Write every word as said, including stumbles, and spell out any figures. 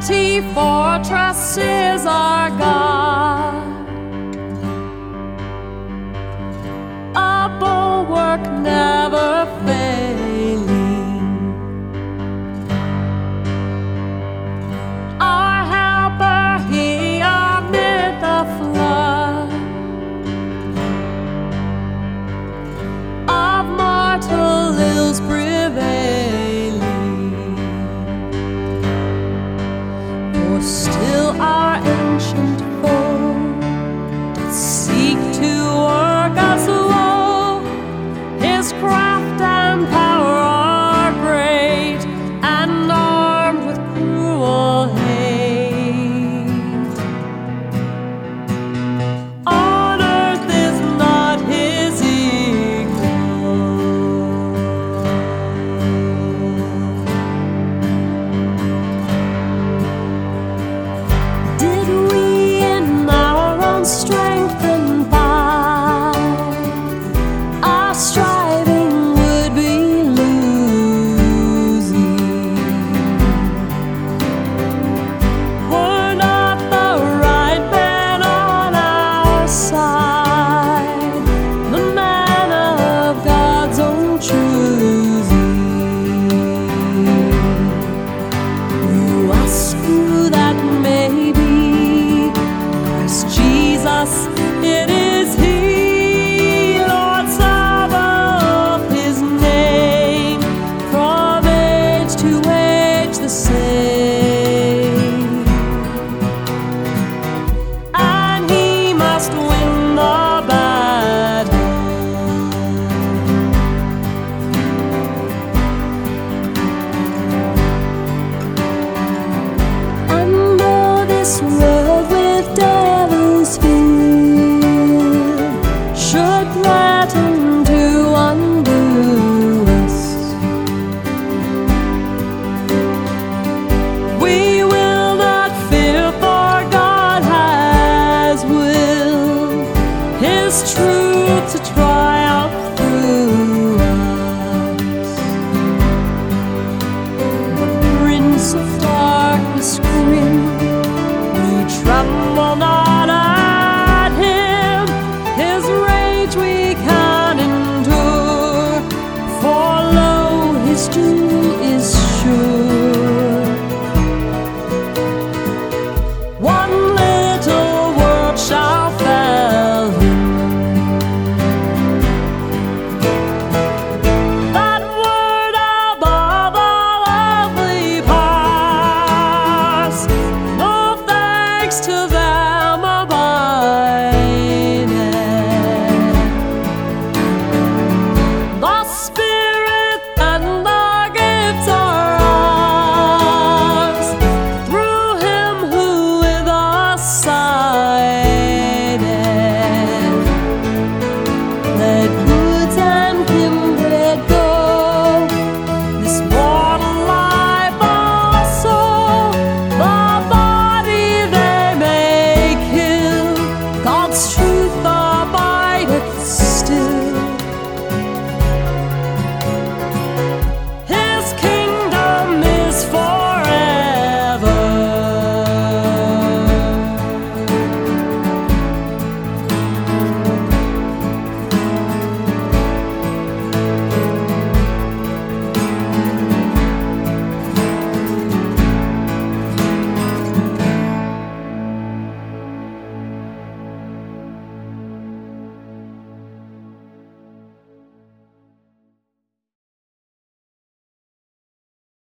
mighty fortress is our God, a bulwark never failing, our helper, He amid the flood of mortal ills prevailing. For still our ancient foe doth seek to work us woe. His craft and power are great, and armed with cruel hate. On earth is not his equal. Did we in our own strength and fight, our striving would be losing. Were not the right man on our side, the man of God's own choosing. You ask who that may be. Christ Jesus, it is He, Lord Sabaoth, His name, from age to age the same. And He must win the battle. And though this world with devils filled should threaten to undo us, we will not fear, for God has willed His truth to triumph.